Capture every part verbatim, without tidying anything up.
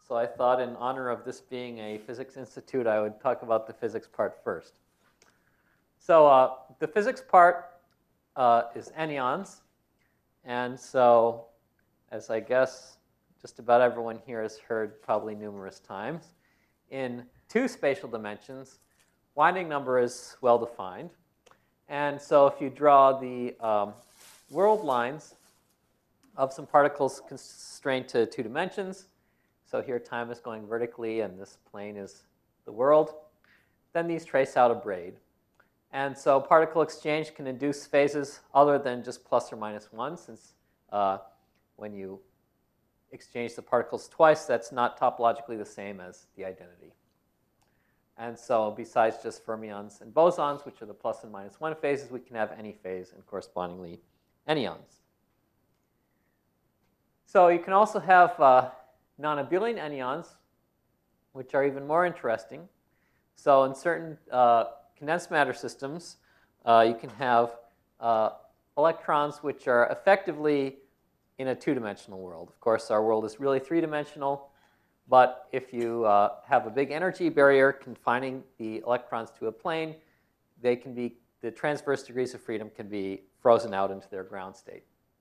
So I thought in honor of this being a physics institute, I would talk about the physics part first. So uh, the physics part uh, is anyons. And so, as I guess just about everyone here has heard probably numerous times, in two spatial dimensions, winding number is well defined. And so if you draw the um, world lines of some particles constrained to two dimensions, so here time is going vertically and this plane is the world, then these trace out a braid. And so particle exchange can induce phases other than just plus or minus one, since uh, when you exchange the particles twice, that's not topologically the same as the identity. And so besides just fermions and bosons, which are the plus and minus one phases, we can have any phase and correspondingly anyons. So you can also have uh, non-abelian anyons, which are even more interesting. So in certain uh, condensed matter systems, uh, you can have uh, electrons which are effectively in a two-dimensional world. Of course, our world is really three-dimensional. But if you uh, have a big energy barrier confining the electrons to a plane, they can be, the transverse degrees of freedom can be frozen out into their ground state.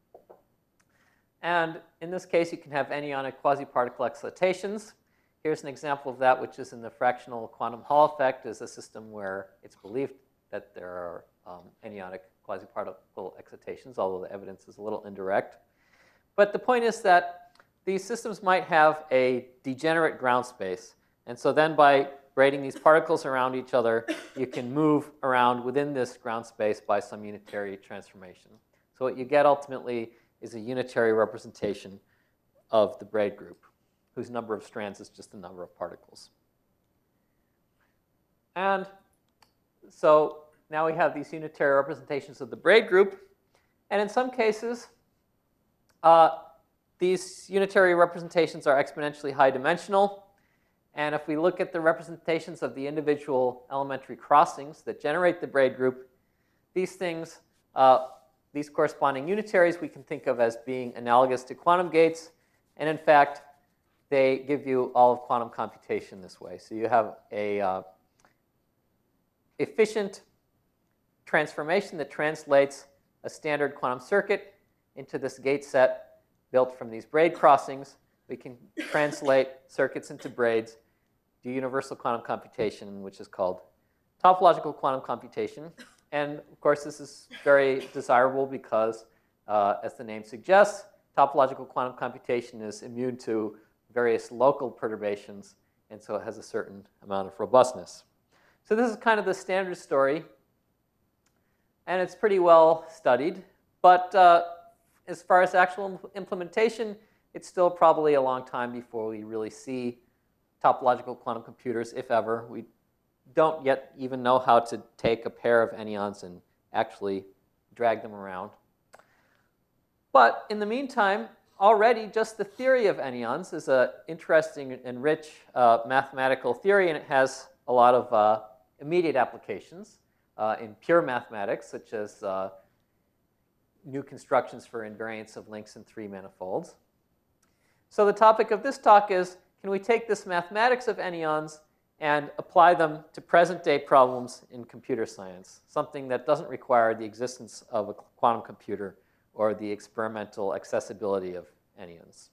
And in this case, you can have anyonic quasi-particle excitations. Here's an example of that, which is in the fractional quantum Hall effect, is a system where it's believed that there are um, anyonic quasi-particle excitations, although the evidence is a little indirect. But the point is that these systems might have a degenerate ground space. And so then by braiding these particles around each other, you can move around within this ground space by some unitary transformation. So what you get ultimately is a unitary representation of the braid group, whose number of strands is just the number of particles. And so now we have these unitary representations of the braid group. And in some cases, uh, these unitary representations are exponentially high dimensional. And if we look at the representations of the individual elementary crossings that generate the braid group, these things, uh, these corresponding unitaries we can think of as being analogous to quantum gates. And in fact, they give you all of quantum computation this way. So you have a uh, efficient transformation that translates a standard quantum circuit into this gate set built from these braid crossings. We can translate circuits into braids, do universal quantum computation, which is called topological quantum computation. And of course, this is very desirable because, uh, as the name suggests, topological quantum computation is immune to various local perturbations, and so it has a certain amount of robustness. So this is kind of the standard story, and it's pretty well studied. But uh, as far as actual implementation, it's still probably a long time before we really see topological quantum computers, if ever. We don't yet even know how to take a pair of anyons and actually drag them around. But in the meantime, already just the theory of anyons is an interesting and rich uh, mathematical theory, and it has a lot of uh, immediate applications uh, in pure mathematics, such as uh, new constructions for invariance of links in three manifolds. So the topic of this talk is, can we take this mathematics of anyons and apply them to present-day problems in computer science, something that doesn't require the existence of a quantum computer or the experimental accessibility of anyons.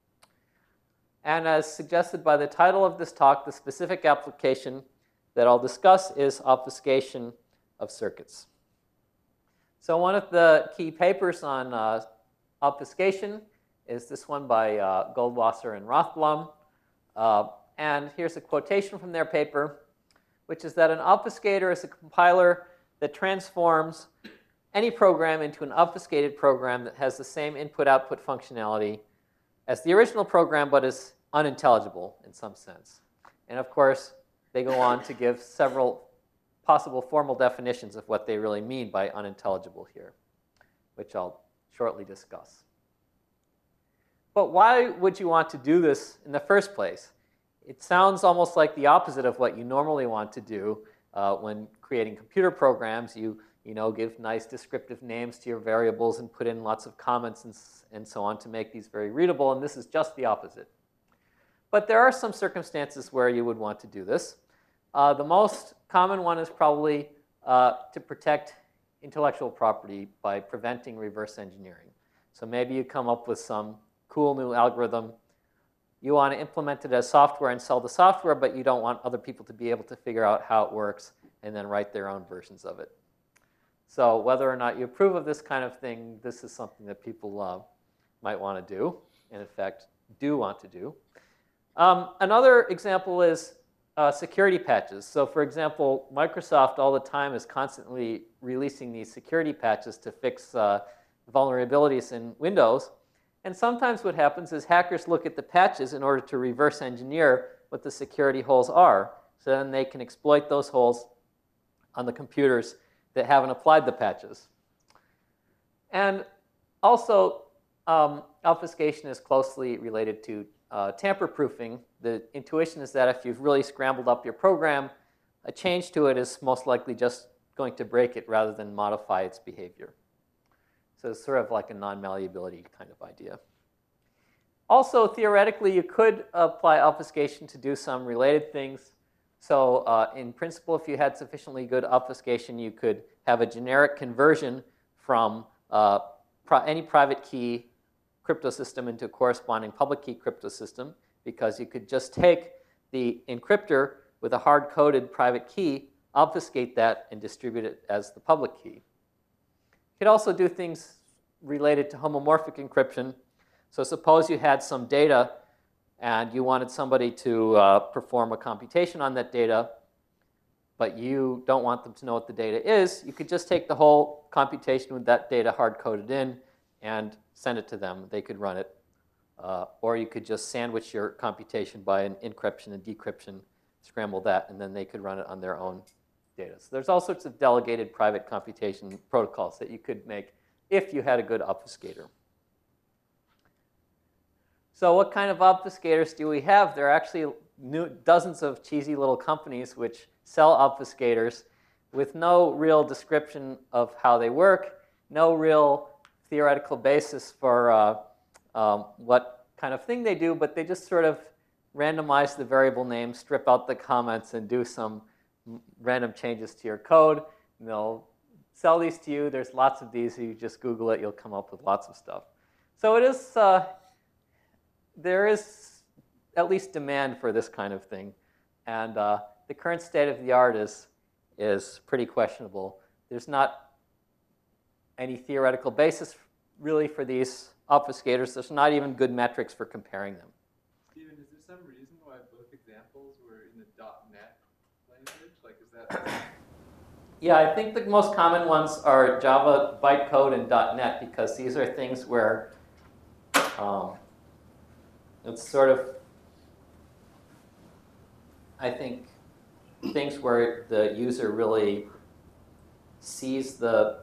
And as suggested by the title of this talk, the specific application that I'll discuss is obfuscation of circuits. So one of the key papers on uh, obfuscation is this one by uh, Goldwasser and Rothblum. Uh, and here's a quotation from their paper, which is that an obfuscator is a compiler that transforms any program into an obfuscated program that has the same input-output functionality as the original program, but is unintelligible in some sense. And of course, they go on to give several possible formal definitions of what they really mean by unintelligible here, which I'll shortly discuss. But why would you want to do this in the first place? It sounds almost like the opposite of what you normally want to do uh, when creating computer programs. You, you know, give nice descriptive names to your variables and put in lots of comments and, and so on to make these very readable, and this is just the opposite. But there are some circumstances where you would want to do this. Uh, the most common one is probably uh, to protect intellectual property by preventing reverse engineering. So maybe you come up with some cool new algorithm. You want to implement it as software and sell the software, but you don't want other people to be able to figure out how it works and then write their own versions of it. So whether or not you approve of this kind of thing, this is something that people uh, might want to do, and in fact, do want to do. Um, another example is uh, security patches. So for example, Microsoft all the time is constantly releasing these security patches to fix uh, vulnerabilities in Windows. And sometimes what happens is hackers look at the patches in order to reverse engineer what the security holes are. So then they can exploit those holes on the computers that haven't applied the patches. And also, um, obfuscation is closely related to uh, tamper-proofing. The intuition is that if you've really scrambled up your program, a change to it is most likely just going to break it rather than modify its behavior. So it's sort of like a non-malleability kind of idea. Also, theoretically, you could apply obfuscation to do some related things. So uh, in principle, if you had sufficiently good obfuscation, you could have a generic conversion from uh, pri any private key crypto system into a corresponding public key crypto system, because you could just take the encryptor with a hard-coded private key, obfuscate that, and distribute it as the public key. You could also do things related to homomorphic encryption. So suppose you had some data and you wanted somebody to uh, perform a computation on that data, but you don't want them to know what the data is. You could just take the whole computation with that data hard-coded in and send it to them. They could run it. Uh, or you could just sandwich your computation by an encryption and decryption, scramble that, and then they could run it on their own data. So there's all sorts of delegated private computation protocols that you could make if you had a good obfuscator. So what kind of obfuscators do we have? There are actually new, dozens of cheesy little companies which sell obfuscators with no real description of how they work, no real theoretical basis for uh, um, what kind of thing they do, but they just sort of randomize the variable name, strip out the comments, and do some random changes to your code. And they'll sell these to you. There's lots of these. You just Google it. You'll come up with lots of stuff. So it is, uh, there is at least demand for this kind of thing. And uh, the current state of the art is, is pretty questionable. There's not any theoretical basis really for these obfuscators. There's not even good metrics for comparing them. Steven, is there some reason why both examples were in the .NET language? Like, is that... Yeah, I think the most common ones are Java, bytecode, and .NET, because these are things where um, it's sort of, I think, things where the user really sees the,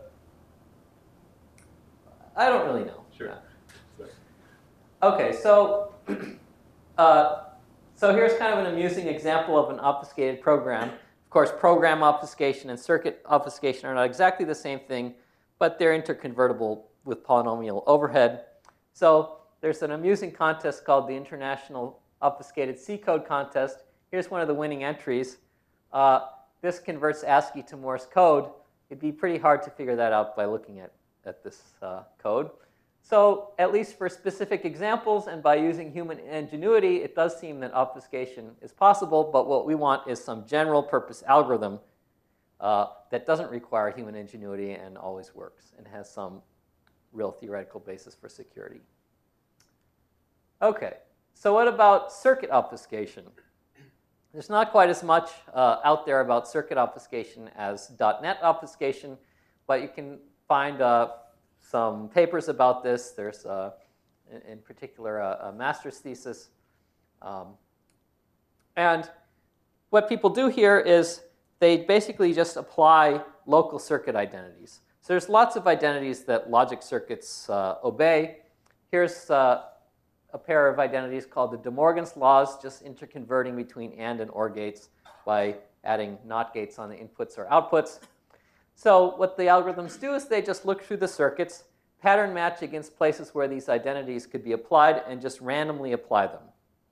I don't really know. Sure. Yeah. Okay, so uh, so here's kind of an amusing example of an obfuscated program. Of course, program obfuscation and circuit obfuscation are not exactly the same thing, but they're interconvertible with polynomial overhead. So there's an amusing contest called the International Obfuscated C Code Contest. Here's one of the winning entries. Uh, this converts ASCII to Morse code. It'd be pretty hard to figure that out by looking at, at this uh, code. So at least for specific examples and by using human ingenuity, it does seem that obfuscation is possible, but what we want is some general purpose algorithm uh, that doesn't require human ingenuity and always works and has some real theoretical basis for security. Okay, so what about circuit obfuscation? There's not quite as much uh, out there about circuit obfuscation as .NET obfuscation, but you can find uh, some papers about this. There's, uh, in, in particular, a, a master's thesis. Um, and what people do here is they basically just apply local circuit identities. So there's lots of identities that logic circuits uh, obey. Here's uh, a pair of identities called the De Morgan's laws, just interconverting between AND and OR gates by adding NOT gates on the inputs or outputs. So what the algorithms do is they just look through the circuits, pattern match against places where these identities could be applied, and just randomly apply them.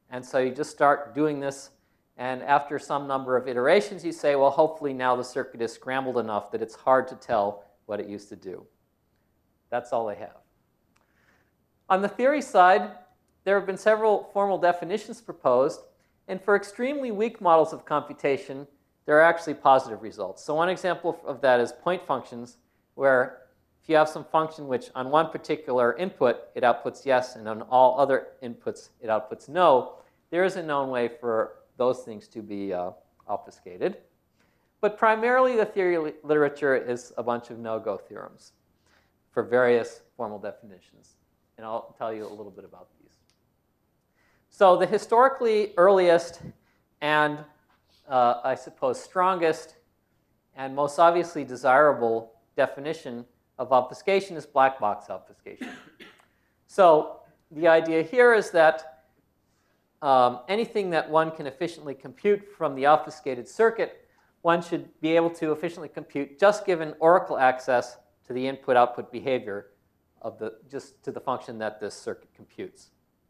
And so you just start doing this, and after some number of iterations, you say, well, hopefully now the circuit is scrambled enough that it's hard to tell what it used to do. That's all they have. On the theory side, there have been several formal definitions proposed, and for extremely weak models of computation, there are actually positive results. So one example of that is point functions, where if you have some function which on one particular input it outputs yes, and on all other inputs it outputs no, there is a known way for those things to be uh, obfuscated. But primarily the theory li literature is a bunch of no-go theorems for various formal definitions. And I'll tell you a little bit about these. So the historically earliest and uh, I suppose strongest and most obviously desirable definition of obfuscation is black box obfuscation. So the idea here is that um, anything that one can efficiently compute from the obfuscated circuit, one should be able to efficiently compute just given oracle access to the input-output behavior of the, just to the function that this circuit computes.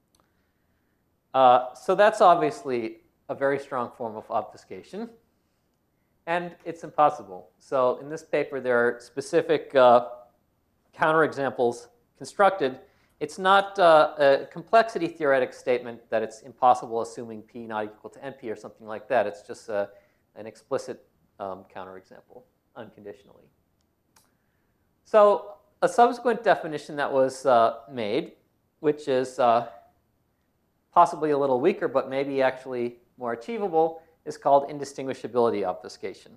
Uh, so that's obviously a very strong form of obfuscation, and it's impossible. So in this paper, there are specific uh, counterexamples constructed. It's not uh, a complexity theoretic statement that it's impossible assuming p not equal to np or something like that. It's just a, an explicit um, counterexample, unconditionally. So a subsequent definition that was uh, made, which is uh, possibly a little weaker, but maybe actually more achievable, is called indistinguishability obfuscation.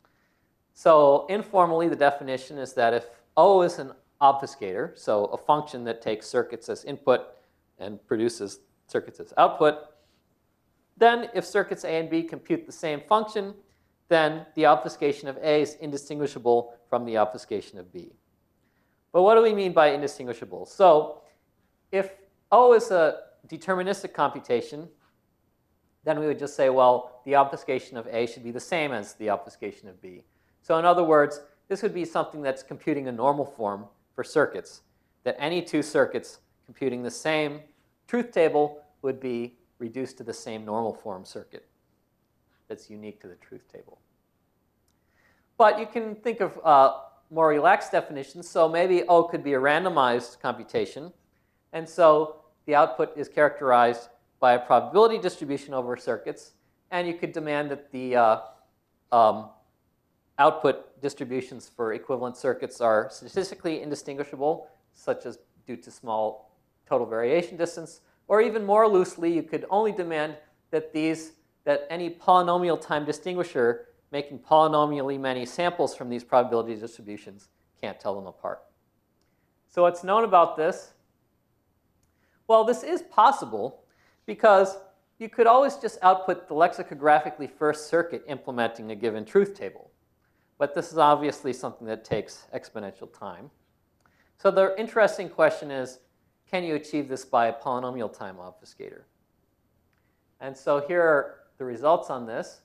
So informally, the definition is that if O is an obfuscator, so a function that takes circuits as input and produces circuits as output, then if circuits A and B compute the same function, then the obfuscation of A is indistinguishable from the obfuscation of B. But what do we mean by indistinguishable? So if O is a deterministic computation, then we would just say, well, the obfuscation of A should be the same as the obfuscation of B. So in other words, this would be something that's computing a normal form for circuits, that any two circuits computing the same truth table would be reduced to the same normal form circuit that's unique to the truth table. But you can think of uh, more relaxed definitions. So maybe O could be a randomized computation. And so the output is characterized by a probability distribution over circuits. And you could demand that the uh, um, output distributions for equivalent circuits are statistically indistinguishable, such as due to small total variation distance. Or even more loosely, you could only demand that these, that any polynomial time distinguisher making polynomially many samples from these probability distributions can't tell them apart. So what's known about this? Well, this is possible because you could always just output the lexicographically first circuit implementing a given truth table. But this is obviously something that takes exponential time. So the interesting question is, can you achieve this by a polynomial time obfuscator? And so here are the results on this.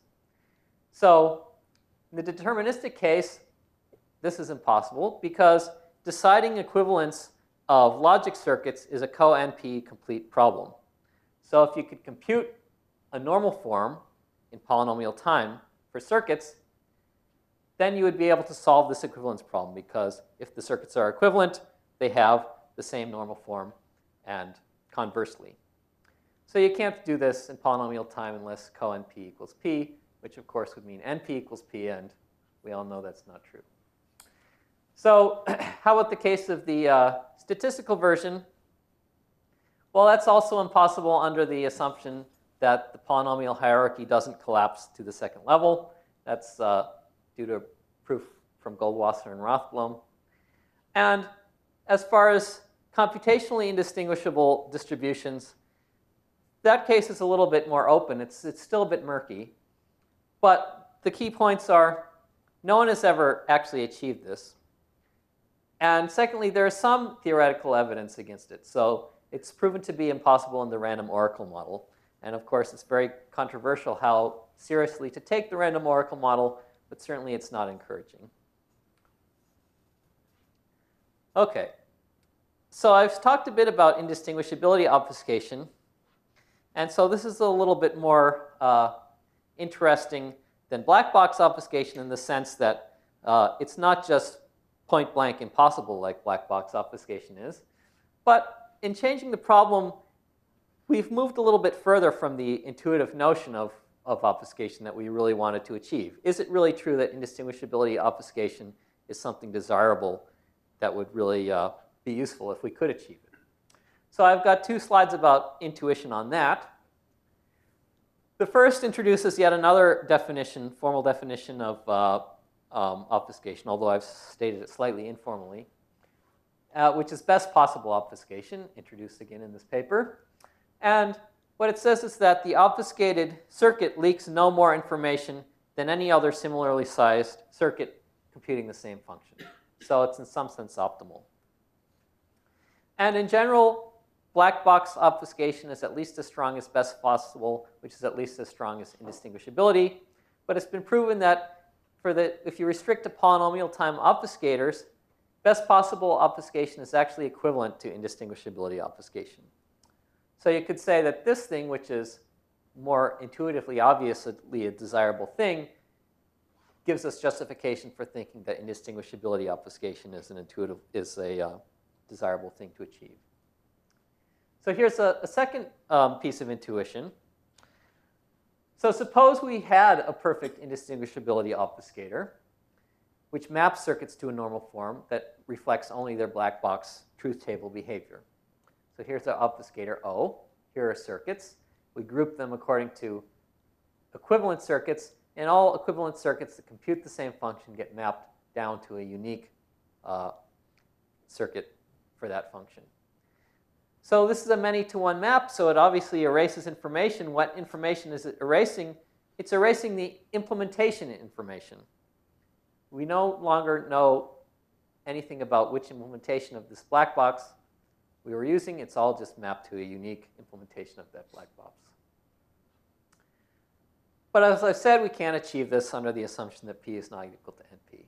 So in the deterministic case, this is impossible because deciding equivalence of logic circuits is a co-N P complete problem. So if you could compute a normal form in polynomial time for circuits, then you would be able to solve this equivalence problem because if the circuits are equivalent, they have the same normal form and conversely. So you can't do this in polynomial time unless co-N P equals P, which of course would mean N P equals P, and we all know that's not true. So how about the case of the uh, statistical version? Well, that's also impossible under the assumption that the polynomial hierarchy doesn't collapse to the second level. That's uh, due to proof from Goldwasser and Rothblum. And as far as computationally indistinguishable distributions, that case is a little bit more open. It's, it's still a bit murky. But the key points are, no one has ever actually achieved this. And secondly, there is some theoretical evidence against it. So it's proven to be impossible in the random oracle model. And of course, it's very controversial how seriously to take the random oracle model, but certainly it's not encouraging. Okay. So I've talked a bit about indistinguishability obfuscation. And so this is a little bit more uh, interesting than black box obfuscation in the sense that uh, it's not just point blank impossible like black box obfuscation is, but in changing the problem, we've moved a little bit further from the intuitive notion of, of obfuscation that we really wanted to achieve. Is it really true that indistinguishability obfuscation is something desirable that would really uh, be useful if we could achieve it? So I've got two slides about intuition on that. The first introduces yet another definition, formal definition of uh, um, obfuscation, although I've stated it slightly informally, uh, which is best possible obfuscation, introduced again in this paper. And what it says is that the obfuscated circuit leaks no more information than any other similarly sized circuit computing the same function. So it's in some sense optimal. And in general, black box obfuscation is at least as strong as best possible, which is at least as strong as indistinguishability. But it's been proven that for the, if you restrict to polynomial time obfuscators, best possible obfuscation is actually equivalent to indistinguishability obfuscation. So you could say that this thing, which is more intuitively obviously a desirable thing, gives us justification for thinking that indistinguishability obfuscation is an intuitive is a uh, desirable thing to achieve. So here's a, a second um, piece of intuition. So suppose we had a perfect indistinguishability obfuscator, which maps circuits to a normal form that reflects only their black box truth table behavior. So here's our obfuscator O. Here are circuits. We group them according to equivalent circuits, and all equivalent circuits that compute the same function get mapped down to a unique uh, circuit for that function. So this is a many-to-one map, so it obviously erases information. What information is it erasing? It's erasing the implementation information. We no longer know anything about which implementation of this black box we were using. It's all just mapped to a unique implementation of that black box. But as I said, we can't achieve this under the assumption that P is not equal to N P.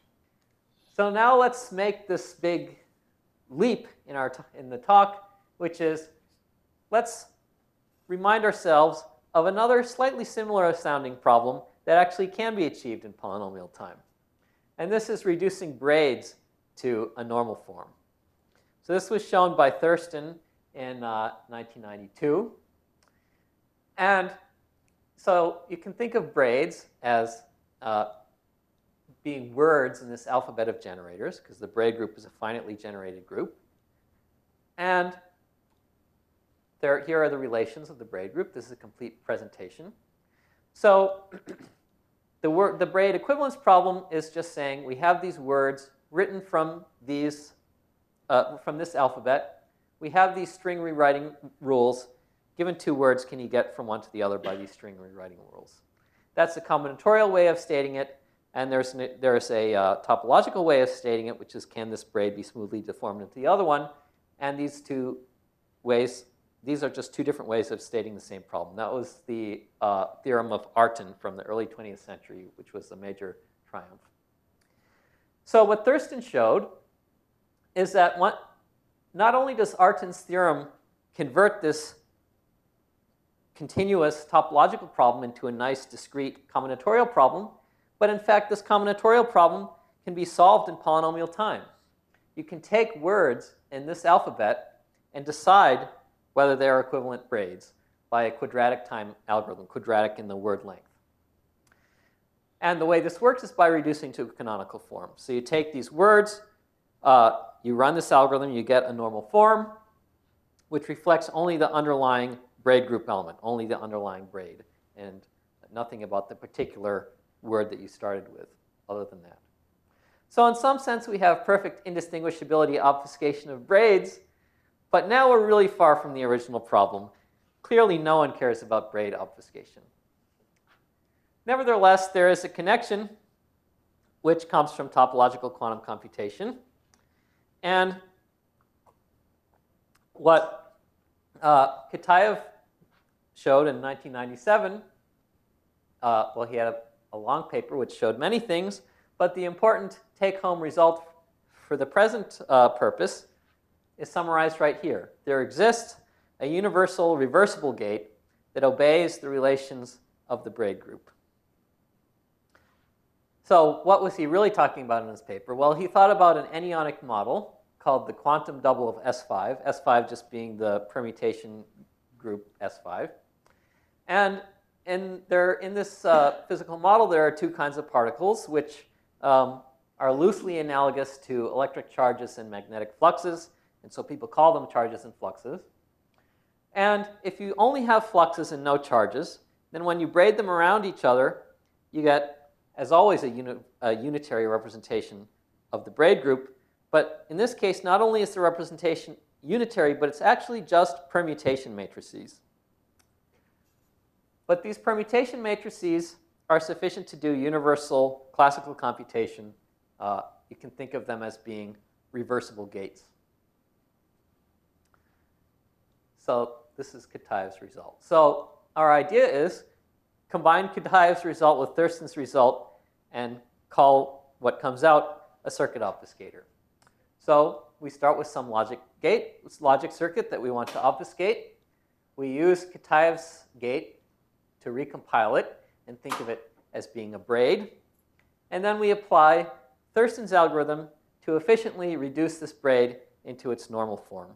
So now let's make this big leap in, our t in the talk, which is let's remind ourselves of another slightly similar sounding problem that actually can be achieved in polynomial time. And this is reducing braids to a normal form. So this was shown by Thurston in uh, nineteen ninety-two. And so you can think of braids as uh, being words in this alphabet of generators, because the braid group is a finitely generated group. And there, here are the relations of the braid group. This is a complete presentation. So the, word, the braid equivalence problem is just saying we have these words written from these Uh, from this alphabet. We have these string rewriting rules. Given two words, can you get from one to the other by these string rewriting rules? That's a combinatorial way of stating it, and there's, an, there's a uh, topological way of stating it, which is can this braid be smoothly deformed into the other one? And these two ways, these are just two different ways of stating the same problem. That was the uh, theorem of Artin from the early twentieth century, which was a major triumph. So what Thurston showed is that one, not only does Artin's theorem convert this continuous topological problem into a nice discrete combinatorial problem, but in fact this combinatorial problem can be solved in polynomial time. You can take words in this alphabet and decide whether they are equivalent braids by a quadratic time algorithm, quadratic in the word length. And the way this works is by reducing to a canonical form. So you take these words, uh, you run this algorithm, you get a normal form, which reflects only the underlying braid group element, only the underlying braid, and nothing about the particular word that you started with other than that. So in some sense, we have perfect indistinguishability obfuscation of braids, but now we're really far from the original problem. Clearly, no one cares about braid obfuscation. Nevertheless, there is a connection which comes from topological quantum computation. And what uh, Kitaev showed in nineteen ninety-seven, uh, well, he had a, a long paper which showed many things, but the important take-home result for the present uh, purpose is summarized right here. There exists a universal reversible gate that obeys the relations of the braid group. So what was he really talking about in his paper? Well, he thought about an anyonic model called the quantum double of S five, S five just being the permutation group S five. And in, there, in this uh, physical model, there are two kinds of particles, which um, are loosely analogous to electric charges and magnetic fluxes, and so people call them charges and fluxes. And if you only have fluxes and no charges, then when you braid them around each other, you get, as always, a, uni a unitary representation of the braid group. But in this case, not only is the representation unitary, but it's actually just permutation matrices. But these permutation matrices are sufficient to do universal classical computation. Uh, you can think of them as being reversible gates. So this is Kitaev's result. So our idea is combine Kitaev's result with Thurston's result and call what comes out a circuit obfuscator. So we start with some logic gate, logic circuit that we want to obfuscate. We use Kitaev's gate to recompile it and think of it as being a braid. And then we apply Thurston's algorithm to efficiently reduce this braid into its normal form.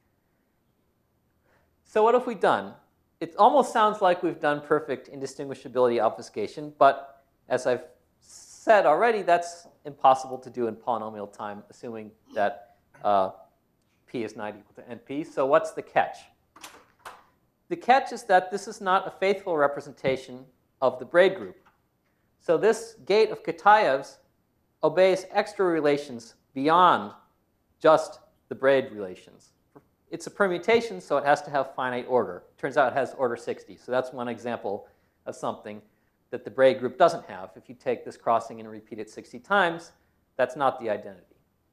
So what have we done? It almost sounds like we've done perfect indistinguishability obfuscation, but as I've said already, that's impossible to do in polynomial time, assuming that uh, p is not equal to N P. So what's the catch? The catch is that this is not a faithful representation of the braid group. So this gate of Kitaev's obeys extra relations beyond just the braid relations. It's a permutation, so it has to have finite order. Turns out it has order sixty. So that's one example of something that the braid group doesn't have. If you take this crossing and repeat it sixty times, that's not the identity.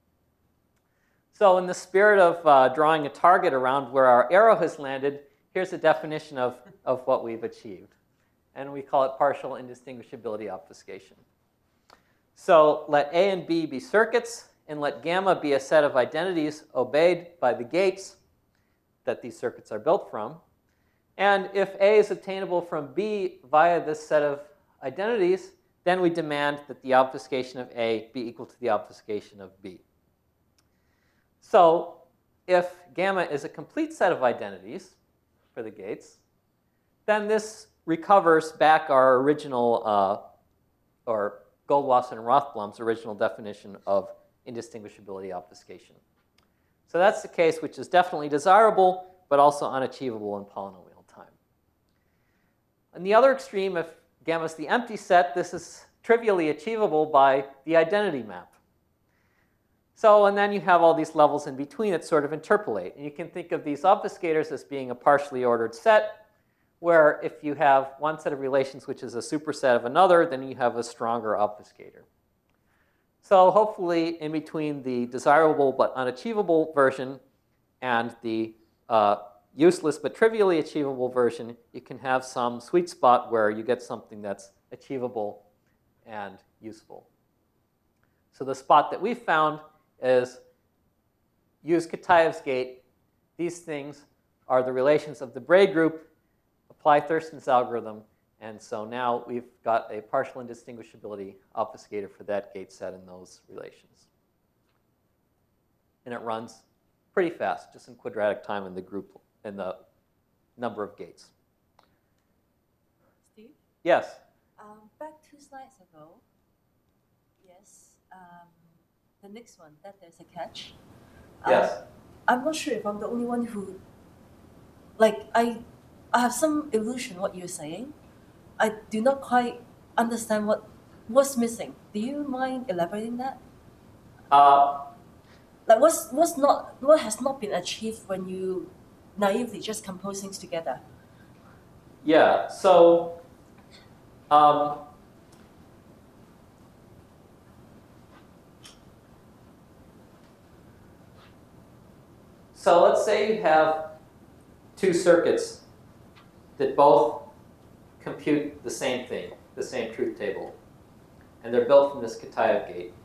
So in the spirit of uh, drawing a target around where our arrow has landed, here's a definition of, of what we've achieved. And we call it partial indistinguishability obfuscation. So let A and B be circuits, and let gamma be a set of identities obeyed by the gates that these circuits are built from. And if A is obtainable from B via this set of identities, then we demand that the obfuscation of A be equal to the obfuscation of B. So if gamma is a complete set of identities for the gates, then this recovers back our original, uh, or Goldwasser and Rothblum's original definition of indistinguishability obfuscation. So that's the case which is definitely desirable, but also unachievable in polynomial time. On the other extreme, if gamma is the empty set, this is trivially achievable by the identity map. So, and then you have all these levels in between that sort of interpolate. And you can think of these obfuscators as being a partially ordered set, where if you have one set of relations which is a superset of another, then you have a stronger obfuscator. So hopefully in between the desirable but unachievable version and the uh, useless but trivially achievable version, you can have some sweet spot where you get something that's achievable and useful. So the spot that we found is use Kitaev's gate. These things are the relations of the braid group. Apply Thurston's algorithm. And so now we've got a partial indistinguishability obfuscator for that gate set in those relations. And it runs pretty fast, just in quadratic time in the group, in the number of gates. Steve? Yes? Um, back two slides ago, yes, um, the next one, that there's a catch. Yes. Um, I'm not sure if I'm the only one who, like, I, I have some illusion what you're saying. I do not quite understand what what's missing. Do you mind elaborating that? Uh, Like, what's what's not what has not been achieved when you naively just compose things together? yeah, so um, so let's say you have two circuits that both compute the same thing, the same truth table, and they're built from this Kitaev gate.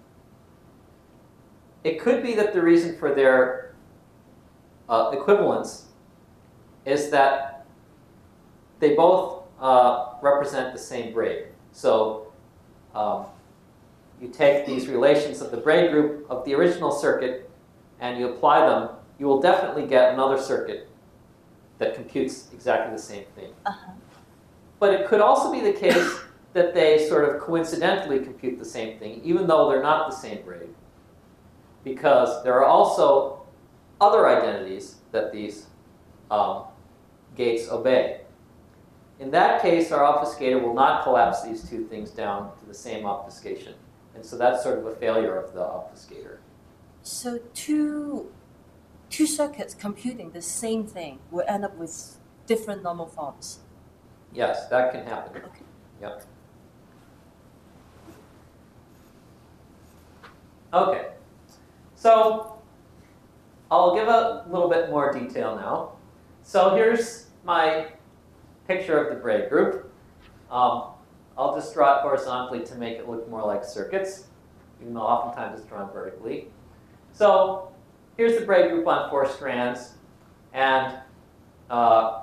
It could be that the reason for their uh, equivalence is that they both uh, represent the same braid. So um, you take these relations of the braid group of the original circuit and you apply them, you will definitely get another circuit that computes exactly the same thing. Uh-huh. But it could also be the case that they sort of coincidentally compute the same thing, even though they're not the same braid, because there are also other identities that these um, gates obey. In that case, our obfuscator will not collapse these two things down to the same obfuscation. And so that's sort of a failure of the obfuscator. So two, two circuits computing the same thing will end up with different normal forms. Yes, that can happen. Okay. Yep. Okay. So I'll give a little bit more detail now. So here's my picture of the braid group. Um, I'll just draw it horizontally to make it look more like circuits, even though oftentimes it's drawn vertically. So here's the braid group on four strands, and uh,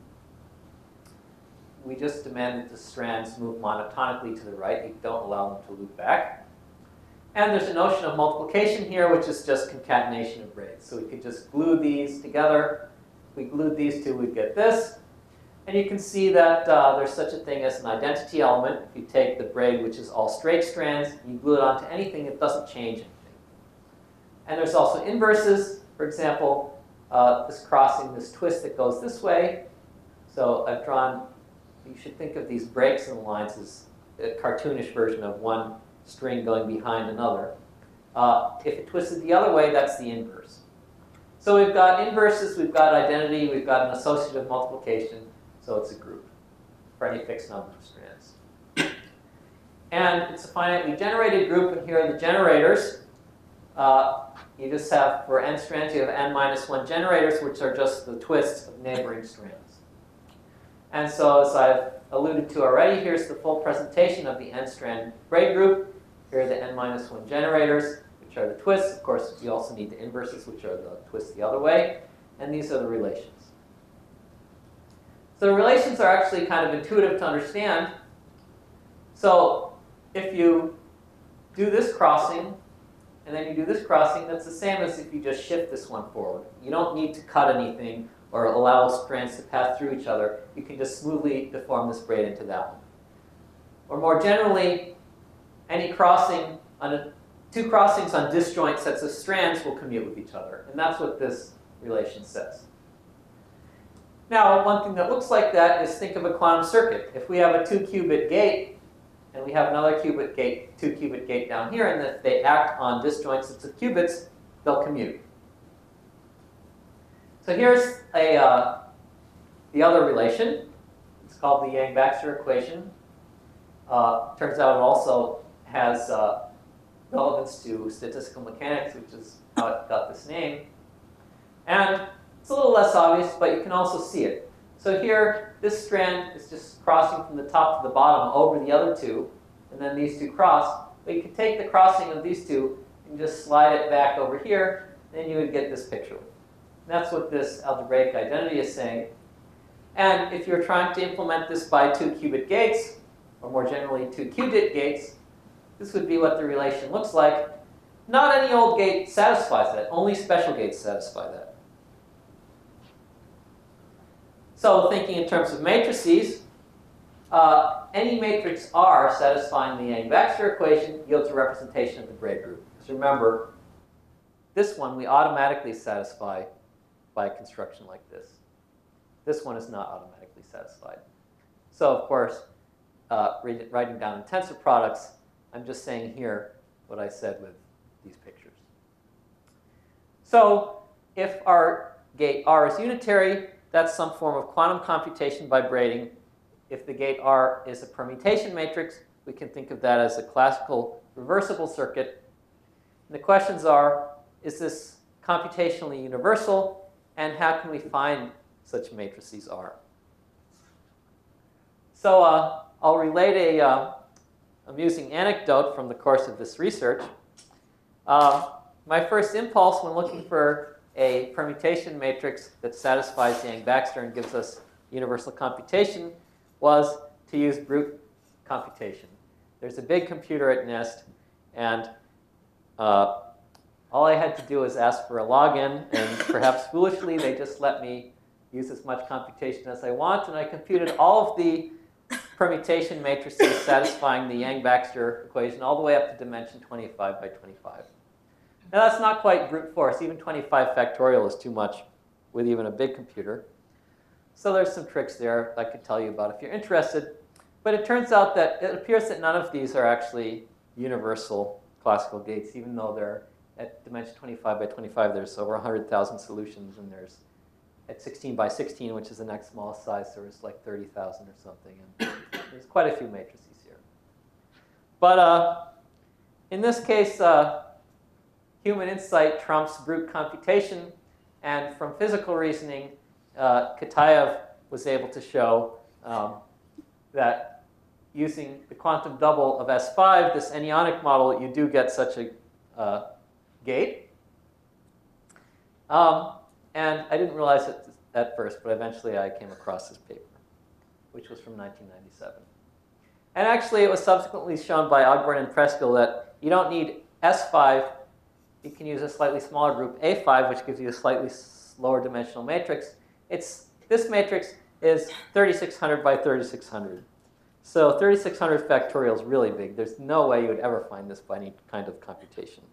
we just demand that the strands move monotonically to the right. You don't allow them to loop back. And there's a notion of multiplication here, which is just concatenation of braids. So we could just glue these together. If we glued these two, we'd get this. And you can see that uh, there's such a thing as an identity element. If you take the braid, which is all straight strands, and you glue it onto anything, it doesn't change anything. And there's also inverses. For example, uh, this crossing, this twist that goes this way. So I've drawn, you should think of these breaks in the lines as a cartoonish version of one string going behind another. Uh, if it twisted the other way, that's the inverse. So we've got inverses, we've got identity, we've got an associative multiplication, so it's a group for any fixed number of strands. And it's a finitely generated group, and here are the generators. Uh, you just have, for n strands, you have n minus one generators, which are just the twists of neighboring strands. And so, as I've alluded to already, here's the full presentation of the n-strand braid group. Here are the n minus one generators, which are the twists. Of course, you also need the inverses, which are the twists the other way. And these are the relations. So the relations are actually kind of intuitive to understand. So if you do this crossing, and then you do this crossing, that's the same as if you just shift this one forward. You don't need to cut anything or allow strands to pass through each other. You can just smoothly deform this braid into that one. Or more generally, any crossing on a, two crossings on disjoint sets of strands will commute with each other. And that's what this relation says. Now, one thing that looks like that is think of a quantum circuit. If we have a two-qubit gate, and we have another qubit gate, two-qubit gate down here, and if they act on disjoint sets of qubits, they'll commute. So here's a, uh, the other relation. It's called the Yang-Baxter equation. Uh, turns out it also has uh, relevance to statistical mechanics, which is how it got this name. And it's a little less obvious, but you can also see it. So here, this strand is just crossing from the top to the bottom over the other two, and then these two cross. But you could take the crossing of these two and just slide it back over here, and you would get this picture. That's what this algebraic identity is saying. And if you're trying to implement this by two-qubit gates, or more generally two-qubit gates, this would be what the relation looks like. Not any old gate satisfies that. Only special gates satisfy that. So thinking in terms of matrices, uh, any matrix R satisfying the Yang-Baxter equation yields a representation of the braid group. So remember, this one we automatically satisfy by a construction like this. This one is not automatically satisfied. So of course, uh, read, writing down in tensor products, I'm just saying here what I said with these pictures. So if our gate R is unitary, that's some form of quantum computation by braiding. If the gate R is a permutation matrix, we can think of that as a classical reversible circuit. And the questions are, is this computationally universal? And how can we find such matrices R? So uh, I'll relate a uh, amusing anecdote from the course of this research. Uh, my first impulse when looking for a permutation matrix that satisfies Yang-Baxter and gives us universal computation was to use brute computation. There's a big computer at NIST, and uh, all I had to do was ask for a login, and perhaps foolishly, they just let me use as much computation as I want, and I computed all of the permutation matrices satisfying the Yang-Baxter equation all the way up to dimension twenty-five by twenty-five. Now that's not quite brute force. Even twenty-five factorial is too much with even a big computer. So there's some tricks there I could tell you about if you're interested. But it turns out that it appears that none of these are actually universal classical gates, even though they're at dimension twenty-five by twenty-five, there's over one hundred thousand solutions, and there's at sixteen by sixteen, which is the next smallest size, there was like thirty thousand or something. And there's quite a few matrices here. But uh, in this case, uh, human insight trumps brute computation. And from physical reasoning, uh, Kitaev was able to show um, that using the quantum double of S five, this anyonic model, you do get such a uh, gate. Um, and I didn't realize it at first, but eventually I came across this paper, which was from nineteen ninety-seven. And actually, it was subsequently shown by Ogburn and Preskill that you don't need S five. You can use a slightly smaller group, A five, which gives you a slightly lower dimensional matrix. It's, this matrix is thirty-six hundred by thirty-six hundred. So thirty-six hundred factorial is really big. There's no way you would ever find this by any kind of computation.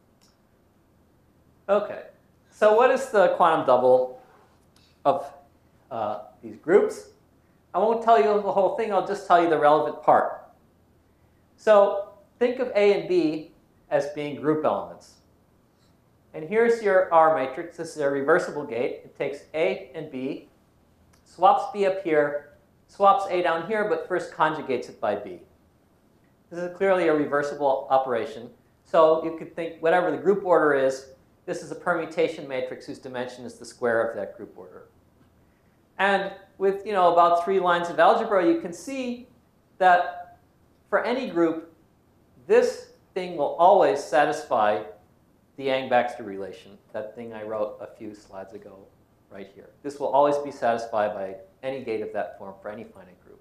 Okay, so what is the quantum double of uh, these groups? I won't tell you the whole thing. I'll just tell you the relevant part. So think of A and B as being group elements. And here's your R matrix. This is a reversible gate. It takes A and B, swaps B up here, swaps A down here, but first conjugates it by B. This is clearly a reversible operation. So you could think whatever the group order is, this is a permutation matrix whose dimension is the square of that group order. And with you know, about three lines of algebra, you can see that for any group, this thing will always satisfy the Yang-Baxter relation, that thing I wrote a few slides ago right here. This will always be satisfied by any gate of that form for any finite group.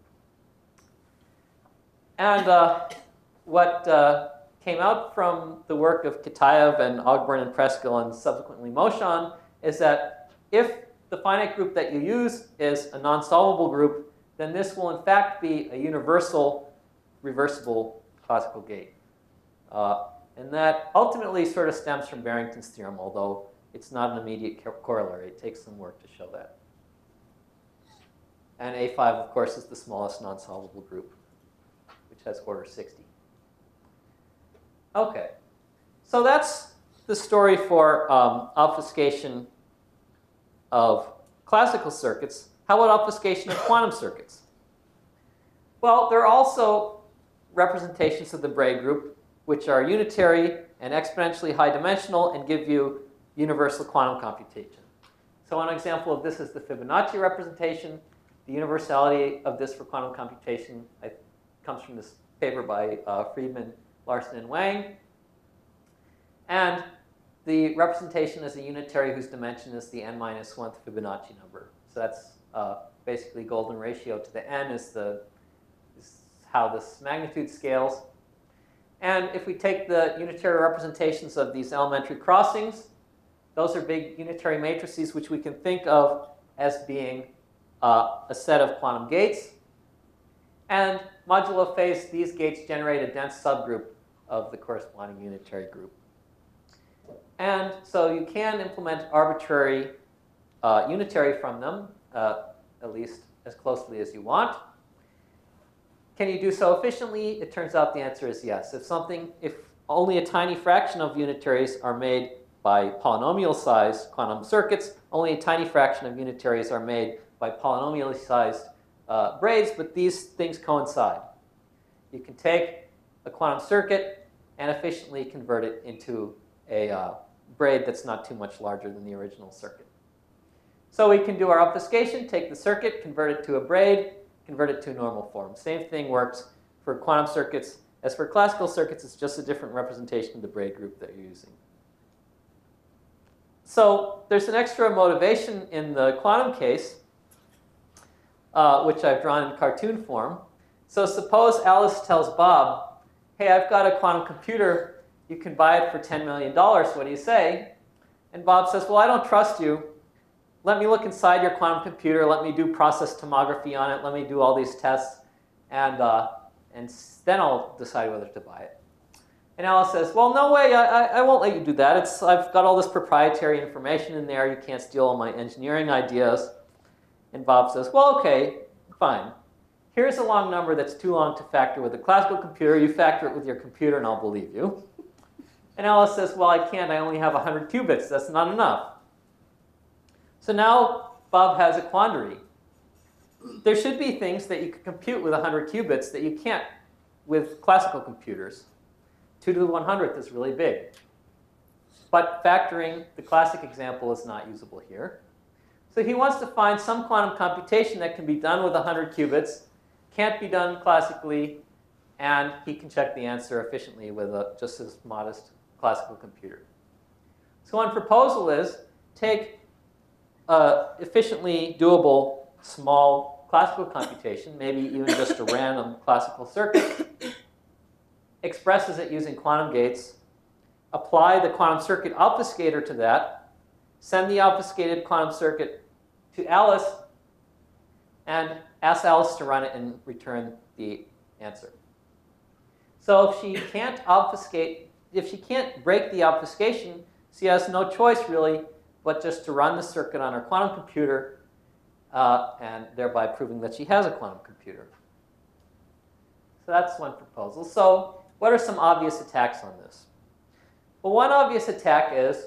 And uh, what uh, came out from the work of Kitaev and Ogburn and Preskill and subsequently Moshon is that if the finite group that you use is a non-solvable group, then this will in fact be a universal reversible classical gate. Uh, and that ultimately sort of stems from Barrington's theorem, although it's not an immediate corollary. It takes some work to show that. And A five, of course, is the smallest non-solvable group, which has order sixty. Okay, so that's the story for um, obfuscation of classical circuits. How about obfuscation of quantum circuits? Well, there are also representations of the Bray group, which are unitary and exponentially high dimensional and give you universal quantum computation. So one example of this is the Fibonacci representation. The universality of this for quantum computation I, comes from this paper by uh, Friedman, Larson, and Wang. And the representation is a unitary whose dimension is the n minus one Fibonacci number. So that's uh, basically golden ratio to the n is, the, is how this magnitude scales. And if we take the unitary representations of these elementary crossings, those are big unitary matrices which we can think of as being uh, a set of quantum gates. And modulo phase, these gates generate a dense subgroup of the corresponding unitary group. And so you can implement arbitrary uh, unitary from them, uh, at least as closely as you want. Can you do so efficiently? It turns out the answer is yes. If something, if only a tiny fraction of unitaries are made by polynomial-sized quantum circuits, only a tiny fraction of unitaries are made by polynomially-sized uh, braids, but these things coincide. You can take a quantum circuit and efficiently convert it into a uh, braid that's not too much larger than the original circuit. So we can do our obfuscation, take the circuit, convert it to a braid, convert it to a normal form. Same thing works for quantum circuits. As for classical circuits, it's just a different representation of the braid group that you're using. So there's an extra motivation in the quantum case. uh, which I've drawn in cartoon form. So suppose Alice tells Bob, hey, I've got a quantum computer. You can buy it for ten million dollars. What do you say? And Bob says, well, I don't trust you. Let me look inside your quantum computer. Let me do process tomography on it. Let me do all these tests. And, uh, and then I'll decide whether to buy it. And Alice says, well, no way. I, I, I won't let you do that. It's, I've got all this proprietary information in there. You can't steal all my engineering ideas. And Bob says, well, OK, fine. Here's a long number that's too long to factor with a classical computer. You factor it with your computer, and I'll believe you. And Alice says, well, I can't. I only have one hundred qubits. That's not enough. So now Bob has a quandary. There should be things that you can compute with one hundred qubits that you can't with classical computers. two to the one hundredth is really big. But factoring the classic example is not usable here. So he wants to find some quantum computation that can be done with one hundred qubits, can't be done classically, and he can check the answer efficiently with a just as modest classical computer. So one proposal is take a efficiently doable small classical computation, maybe even just a random classical circuit, expresses it using quantum gates, apply the quantum circuit obfuscator to that, send the obfuscated quantum circuit to Alice, and ask Alice to run it and return the answer. So if she can't obfuscate, if she can't break the obfuscation, she has no choice really but just to run the circuit on her quantum computer, uh, and thereby proving that she has a quantum computer. So that's one proposal. So what are some obvious attacks on this? Well, one obvious attack is,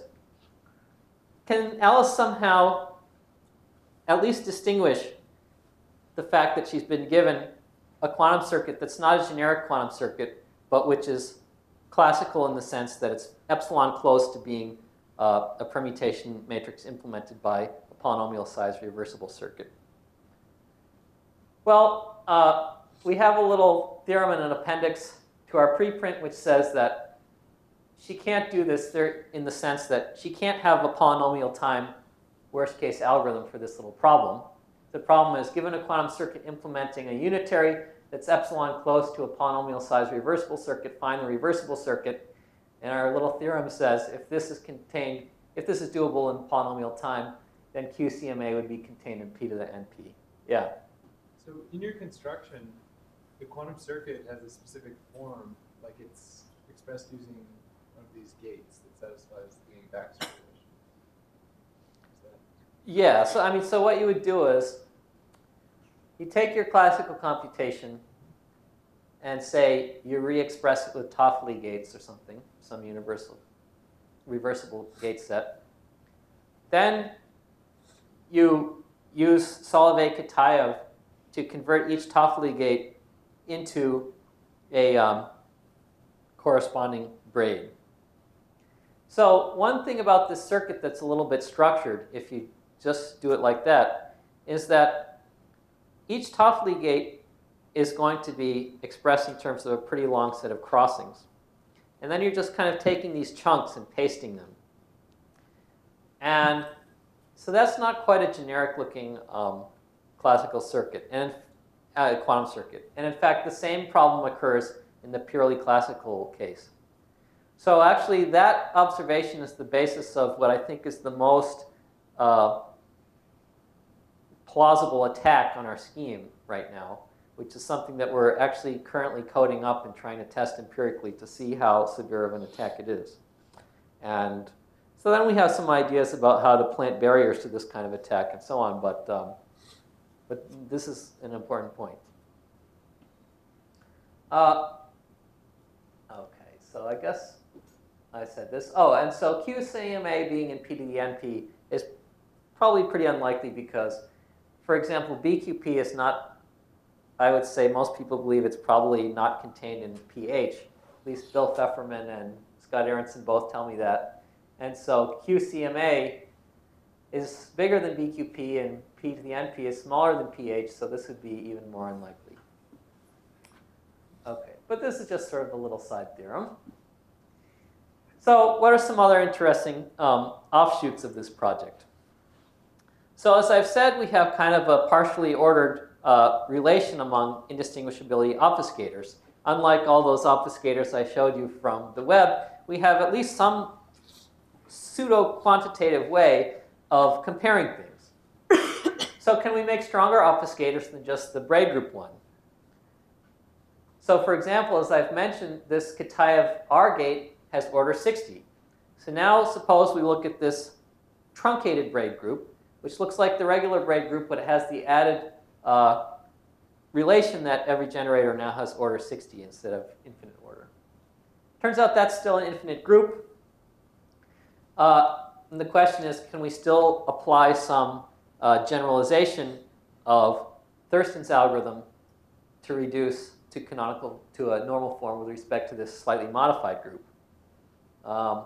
can Alice somehow at least distinguish the fact that she's been given a quantum circuit that's not a generic quantum circuit, but which is classical in the sense that it's epsilon close to being uh, a permutation matrix implemented by a polynomial size reversible circuit? Well, uh, we have a little theorem in an appendix to our preprint which says that she can't do this there in the sense that she can't have a polynomial time worst case algorithm for this little problem. The problem is, given a quantum circuit implementing a unitary that's epsilon close to a polynomial size reversible circuit, find the reversible circuit. And our little theorem says if this is contained, if this is doable in polynomial time, then Q C M A would be contained in P to the N P. Yeah? So in your construction, the quantum circuit has a specific form, like it's expressed using one of these gates that satisfies the Yang-Baxter relation. Is that... Yeah, so I mean, so what you would do is, you take your classical computation and say you re-express it with Toffoli gates or something, some universal reversible gate set. Then you use Solovay-Kitaev to convert each Toffoli gate into a um, corresponding braid. So one thing about this circuit that's a little bit structured, if you just do it like that, is that each Toffoli gate is going to be expressed in terms of a pretty long set of crossings. And then you're just kind of taking these chunks and pasting them. And so that's not quite a generic looking um, classical circuit, and uh, quantum circuit. And in fact, the same problem occurs in the purely classical case. So actually, that observation is the basis of what I think is the most uh, plausible attack on our scheme right now, which is something that we're actually currently coding up and trying to test empirically to see how severe of an attack it is. And so then we have some ideas about how to plant barriers to this kind of attack and so on, but, um, but this is an important point. Uh, okay, so I guess I said this. Oh, and so Q C M A being in P to the N P is probably pretty unlikely because, for example, B Q P is not, I would say most people believe it's probably not contained in P H. At least Bill Pfefferman and Scott Aronson both tell me that. And so Q C M A is bigger than B Q P, and P to the N P is smaller than P H, so this would be even more unlikely. Okay, but this is just sort of a little side theorem. So what are some other interesting um, offshoots of this project? So as I've said, we have kind of a partially ordered uh, relation among indistinguishability obfuscators. Unlike all those obfuscators I showed you from the web, we have at least some pseudo-quantitative way of comparing things. So can we make stronger obfuscators than just the braid group one? So for example, as I've mentioned, this Kitaev R gate has order sixty. So now suppose we look at this truncated braid group, which looks like the regular braid group, but it has the added uh, relation that every generator now has order sixty instead of infinite order. Turns out that's still an infinite group. Uh, and the question is, can we still apply some uh, generalization of Thurston's algorithm to reduce to canonical, to a normal form with respect to this slightly modified group? Um,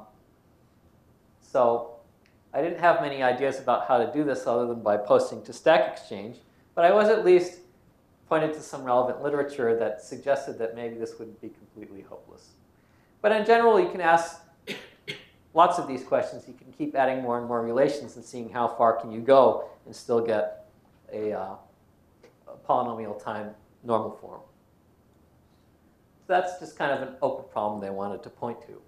so I didn't have many ideas about how to do this other than by posting to Stack Exchange, but I was at least pointed to some relevant literature that suggested that maybe this wouldn't be completely hopeless. But in general, you can ask lots of these questions. You can keep adding more and more relations and seeing how far can you go and still get a, uh, a polynomial time normal form. So that's just kind of an open problem they wanted to point to.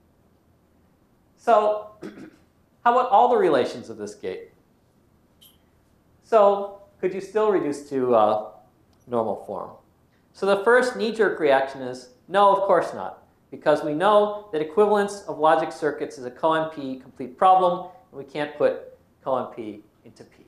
So how about all the relations of this gate? So could you still reduce to uh, normal form? So the first knee-jerk reaction is, no, of course not, because we know that equivalence of logic circuits is a co-M P complete problem, and we can't put co-M P into P.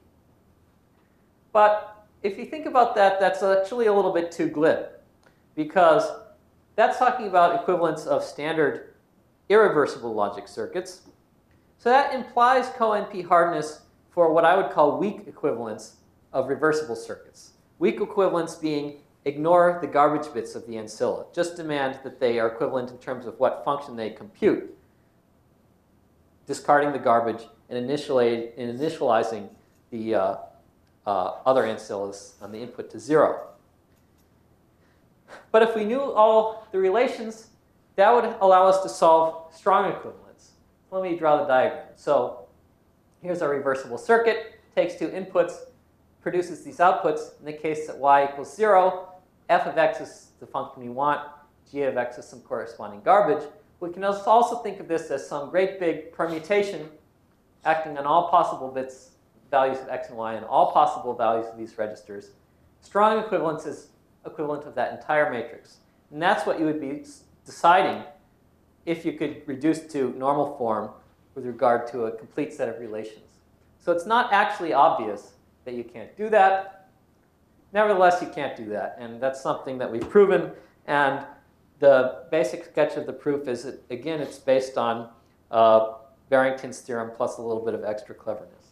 But if you think about that, that's actually a little bit too glib, because that's talking about equivalence of standard irreversible logic circuits. So that implies co-N P hardness for what I would call weak equivalence of reversible circuits. Weak equivalence being ignore the garbage bits of the ancilla. Just demand that they are equivalent in terms of what function they compute, discarding the garbage and, initiali and initializing the uh, uh, other ancillas on the input to zero. But if we knew all the relations, that would allow us to solve strong equivalence. Let me draw the diagram. So here's our reversible circuit. Takes two inputs, produces these outputs. In the case that y equals zero, f of x is the function we want. G of x is some corresponding garbage. We can also think of this as some great big permutation acting on all possible bits, values of x and y, and all possible values of these registers. Strong equivalence is equivalent of that entire matrix. And that's what you would be deciding if you could reduce to normal form with regard to a complete set of relations. So it's not actually obvious that you can't do that. Nevertheless, you can't do that. And that's something that we've proven. And the basic sketch of the proof is, that, again, it's based on uh, Barrington's theorem plus a little bit of extra cleverness.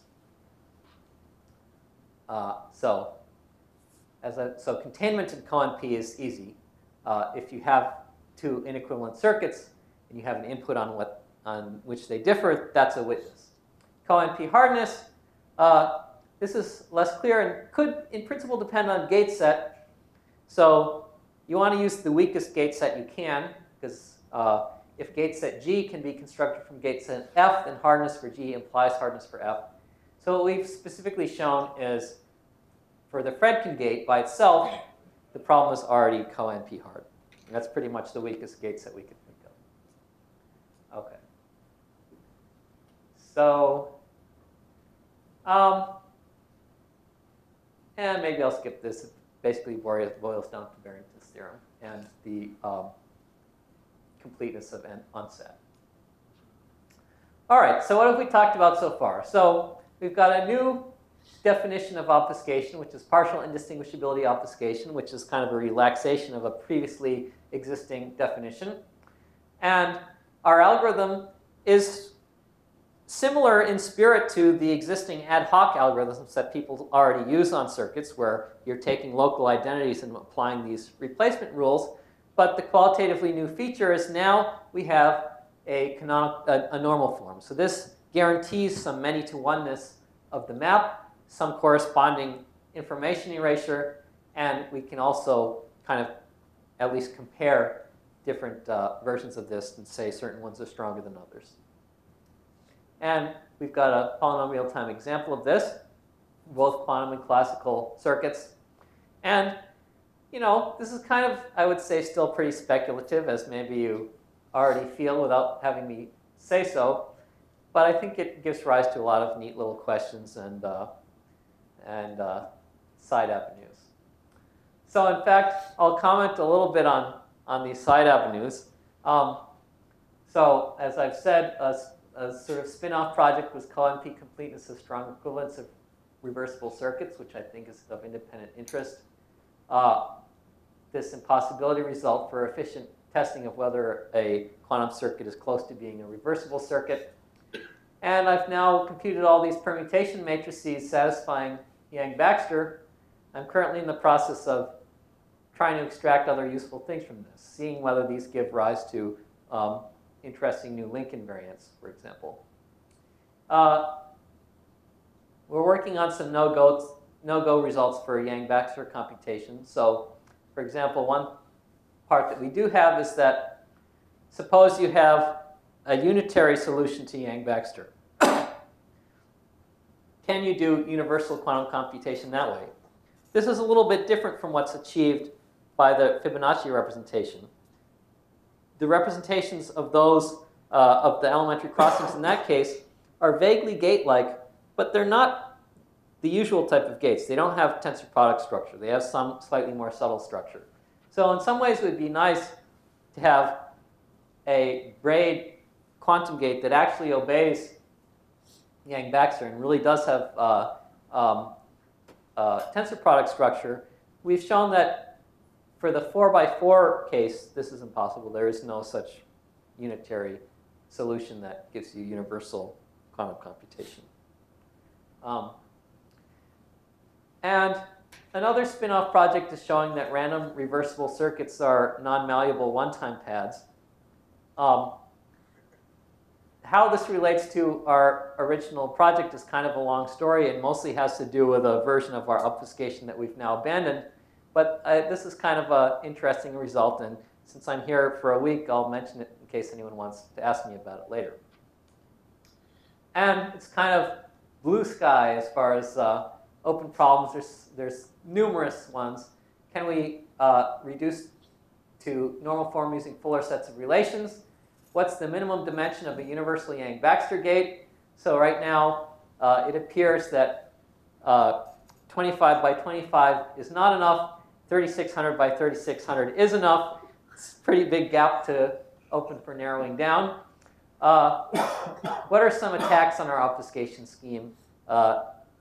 Uh, so, as a, so containment in co-N P is easy. Uh, if you have two inequivalent circuits and you have an input on, what, on which they differ, that's a witness. Co-N P hardness, uh, this is less clear and could, in principle, depend on gate set. So you want to use the weakest gate set you can, because uh, if gate set G can be constructed from gate set F, then hardness for G implies hardness for F. So what we've specifically shown is for the Fredkin gate by itself, the problem is already co-N P hard. And that's pretty much the weakest gate set we could think of. Okay. So, um, and maybe I'll skip this. It basically boils down to Barrington's theorem and the um, completeness of an unset. All right, so what have we talked about so far? So we've got a new definition of obfuscation, which is partial indistinguishability obfuscation, which is kind of a relaxation of a previously existing definition. And our algorithm is similar in spirit to the existing ad hoc algorithms that people already use on circuits, where you're taking local identities and applying these replacement rules. But the qualitatively new feature is now we have a, canonic, a, a normal form. So this guarantees some many-to-oneness of the map, some corresponding information erasure, and we can also kind of at least compare different uh, versions of this and say certain ones are stronger than others. And we've got a polynomial time example of this, both quantum and classical circuits. And, you know, this is kind of, I would say, still pretty speculative, as maybe you already feel without having me say so. But I think it gives rise to a lot of neat little questions and, uh, and uh, side avenues. So in fact, I'll comment a little bit on, on these side avenues. Um, so as I've said, a, a sort of spin-off project was co-M P completeness of strong equivalence of reversible circuits, which I think is of independent interest. Uh, this impossibility result for efficient testing of whether a quantum circuit is close to being a reversible circuit. And I've now computed all these permutation matrices satisfying Yang-Baxter. I'm currently in the process of trying to extract other useful things from this, seeing whether these give rise to um, interesting new link invariants, for example. Uh, we're working on some no-go no-go results for Yang-Baxter computation. So, for example, one part that we do have is that suppose you have a unitary solution to Yang-Baxter. Can you do universal quantum computation that way? This is a little bit different from what's achieved by the Fibonacci representation. The representations of those, uh, of the elementary crossings in that case are vaguely gate-like, but they're not the usual type of gates. They don't have tensor product structure. They have some slightly more subtle structure. So in some ways it would be nice to have a braid quantum gate that actually obeys Yang-Baxter and really does have uh, um, uh, tensor product structure. We've shown that for the four by four case, this is impossible. There is no such unitary solution that gives you universal quantum computation. Um, and another spin-off project is showing that random reversible circuits are non-malleable one-time pads. Um, how this relates to our original project is kind of a long story and mostly has to do with a version of our obfuscation that we've now abandoned. But uh, this is kind of an interesting result, and since I'm here for a week, I'll mention it in case anyone wants to ask me about it later. And it's kind of blue sky as far as uh, open problems. There's, there's numerous ones. Can we uh, reduce to normal form using fuller sets of relations? What's the minimum dimension of a universal Yang-Baxter gate? So right now, uh, it appears that uh, twenty-five by twenty-five is not enough. thirty-six hundred by thirty-six hundred is enough. It's a pretty big gap to open for narrowing down. Uh, what are some attacks on our obfuscation scheme? Uh,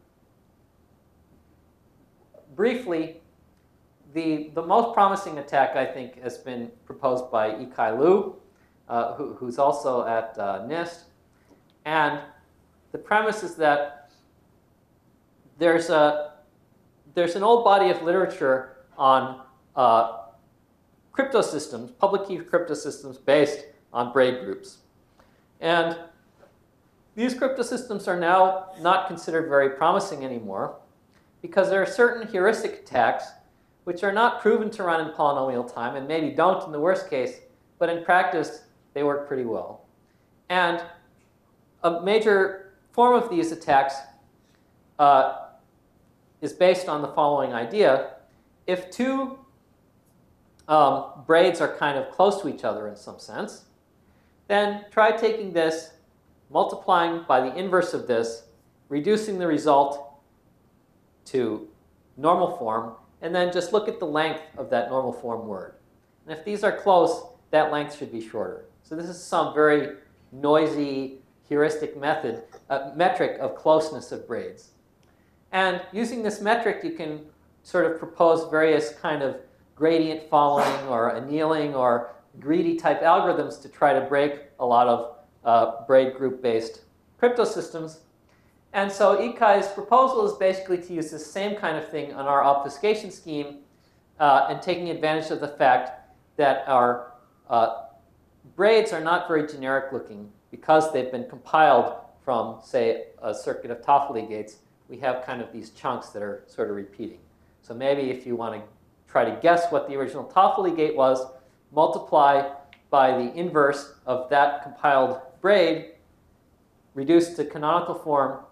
briefly, the, the most promising attack, I think, has been proposed by Yikai Liu, uh, who, who's also at uh, NIST. And the premise is that there's, a, there's an old body of literature on uh, crypto systems, public key crypto systems based on braid groups. And these crypto systems are now not considered very promising anymore because there are certain heuristic attacks which are not proven to run in polynomial time and maybe don't in the worst case, but in practice they work pretty well. And a major form of these attacks uh, is based on the following idea. If two um, braids are kind of close to each other in some sense, then try taking this, multiplying by the inverse of this, reducing the result to normal form, and then just look at the length of that normal form word. And if these are close, that length should be shorter. So this is some very noisy heuristic method, uh, metric of closeness of braids. And using this metric, you can sort of propose various kind of gradient following or annealing or greedy type algorithms to try to break a lot of uh, braid group based crypto systems. And so Yikai's proposal is basically to use this same kind of thing on our obfuscation scheme uh, and taking advantage of the fact that our uh, braids are not very generic looking because they've been compiled from, say, a circuit of Toffoli gates. We have kind of these chunks that are sort of repeating. So maybe if you want to try to guess what the original Toffoli gate was, multiply by the inverse of that compiled braid, reduce to canonical form,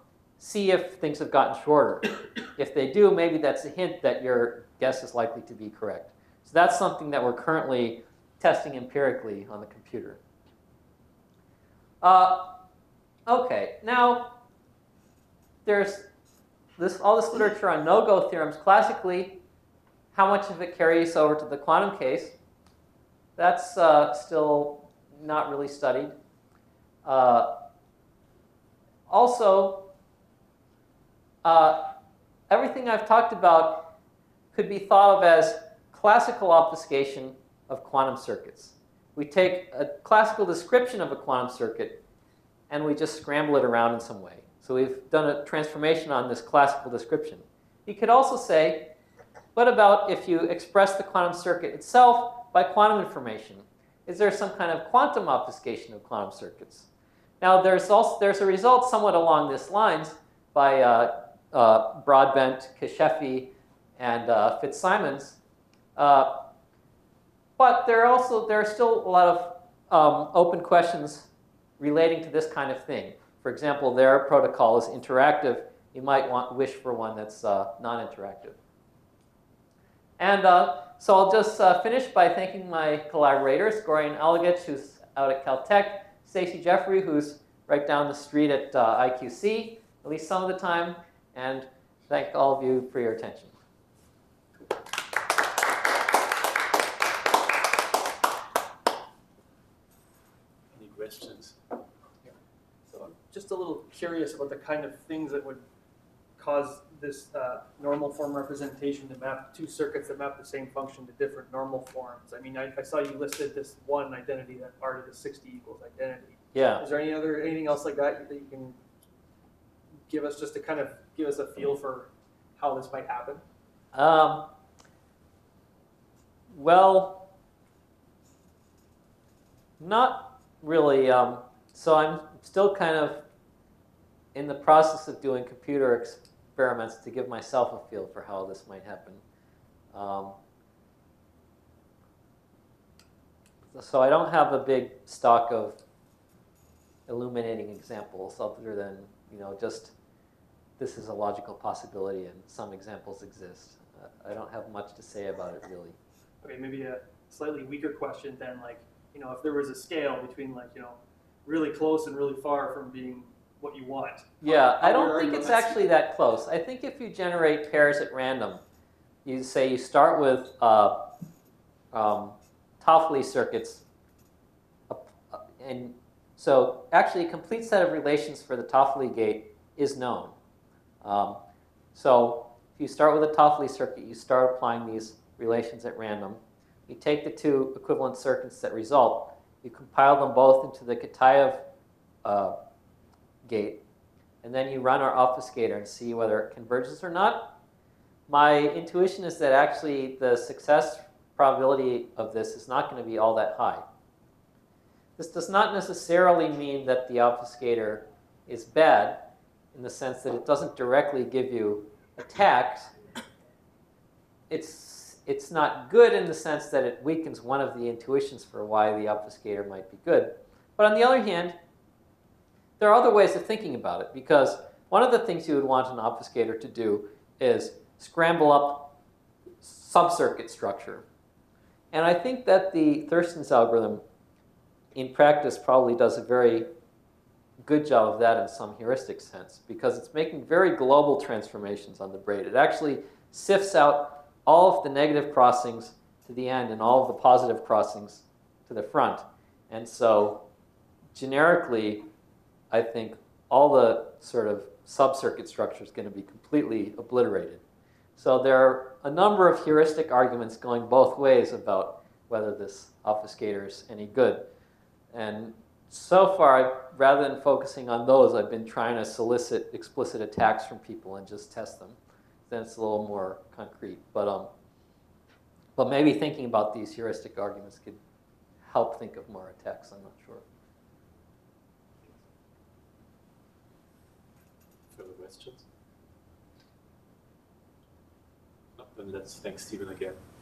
see if things have gotten shorter. If they do, maybe that's a hint that your guess is likely to be correct. So that's something that we're currently testing empirically on the computer. Uh, okay, now there's this, all this literature on no-go theorems. Classically, how much of it carries over to the quantum case? That's uh, still not really studied. Uh, also, uh, everything I've talked about could be thought of as classical obfuscation of quantum circuits. We take a classical description of a quantum circuit and we just scramble it around in some way. So we've done a transformation on this classical description. You could also say, what about if you express the quantum circuit itself by quantum information? Is there some kind of quantum obfuscation of quantum circuits? Now, there's also there's a result somewhat along these lines by uh, uh, Broadbent, Kasheffi, and uh, Fitzsimons. Uh, but there are also there are still a lot of um, open questions relating to this kind of thing. For example, their protocol is interactive. You might want wish for one that's uh, non-interactive. And uh, so I'll just uh, finish by thanking my collaborators, Gorian Alagich, who's out at Caltech, Stacey Jeffrey, who's right down the street at uh, I Q C, at least some of the time, and thank all of you for your attention. Any questions? So I'm just a little curious about the kind of things that would cause this uh, normal form representation to map two circuits that map the same function to different normal forms. I mean, I, I saw you listed this one identity, that part of the sixty equals identity. Yeah. Is there any other anything else like that that you can give us, just to kind of give us a feel for how this might happen? Um, well, not really. Um, so I'm still kind of in the process of doing computer experiments to give myself a feel for how this might happen. Um, so I don't have a big stock of illuminating examples other than, you know, just this is a logical possibility and some examples exist. Uh, I don't have much to say about it really. Okay, maybe a slightly weaker question then, like, you know, if there was a scale between, like, you know, really close and really far from being what you want. Yeah, I How don't are think you it's on that actually that close. I think if you generate pairs at random, you say you start with uh, um, Toffoli circuits, uh, and so actually a complete set of relations for the Toffoli gate is known. Um, so if you start with a Toffoli circuit, you start applying these relations at random. You take the two equivalent circuits that result, you compile them both into the Kitaev uh, gate, and then you run our obfuscator and see whether it converges or not. My intuition is that actually the success probability of this is not going to be all that high. This does not necessarily mean that the obfuscator is bad in the sense that it doesn't directly give you attacks. It's, it's not good in the sense that it weakens one of the intuitions for why the obfuscator might be good. But on the other hand, there are other ways of thinking about it, because one of the things you would want an obfuscator to do is scramble up subcircuit structure. And I think that the Thurston's algorithm in practice probably does a very good job of that in some heuristic sense, because it's making very global transformations on the braid. It actually sifts out all of the negative crossings to the end and all of the positive crossings to the front. And so generically, I think all the sort of subcircuit structure is going to be completely obliterated. So there are a number of heuristic arguments going both ways about whether this obfuscator is any good. And so far, rather than focusing on those, I've been trying to solicit explicit attacks from people and just test them. Then it's a little more concrete. But, um, but maybe thinking about these heuristic arguments could help think of more attacks. I'm not sure. Further questions? No, then let's thank Stephen again.